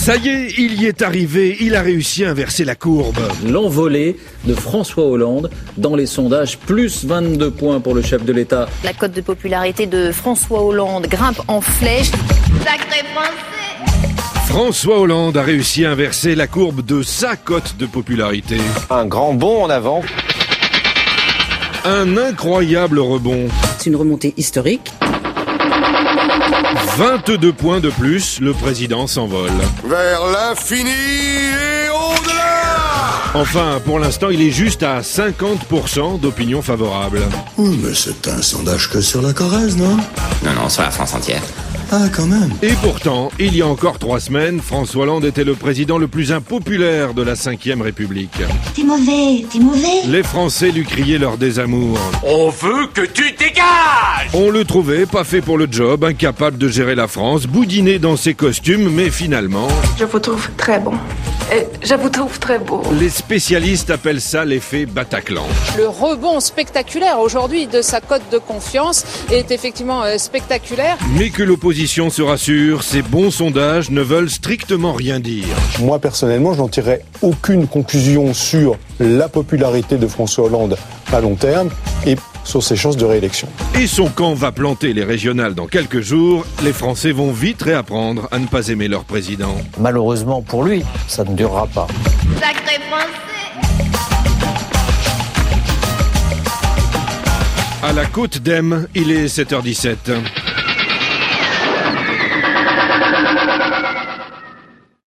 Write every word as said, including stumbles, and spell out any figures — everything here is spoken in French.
Ça y est, il y est arrivé, il a réussi à inverser la courbe. L'envolée de François Hollande dans les sondages, plus vingt-deux points pour le chef de l'État. La cote de popularité de François Hollande grimpe en flèche. Sacré Français! François Hollande a réussi à inverser la courbe de sa cote de popularité. Un grand bond en avant. Un incroyable rebond. C'est une remontée historique. vingt-deux points de plus, le président s'envole. Vers l'infini et au-delà! Enfin, pour l'instant, il est juste à cinquante pour cent d'opinion favorable. Oui, mais c'est un sondage que sur la Corrèze, non? Non, non, sur la France entière. Ah, quand même. Et pourtant, il y a encore trois semaines, François Hollande était le président le plus impopulaire de la cinquième République. T'es mauvais, t'es mauvais. Les Français lui criaient leur désamour. On veut que tu dégages! On le trouvait pas fait pour le job, incapable de gérer la France, boudiné dans ses costumes, mais finalement... Je vous trouve très bon. Et je vous trouve très beau. Les spécialistes appellent ça l'effet Bataclan. Le rebond spectaculaire aujourd'hui de sa cote de confiance est effectivement euh, spectaculaire. Mais que l'opposition se rassure, ces bons sondages ne veulent strictement rien dire. Moi, personnellement, je n'en tirerai aucune conclusion sur la popularité de François Hollande à long terme et sur ses chances de réélection. Et son camp va planter les régionales dans quelques jours. Les Français vont vite réapprendre à ne pas aimer leur président. Malheureusement pour lui, ça ne durera pas. Sacré Français! À la Côte d'Em, il est sept heures dix-sept.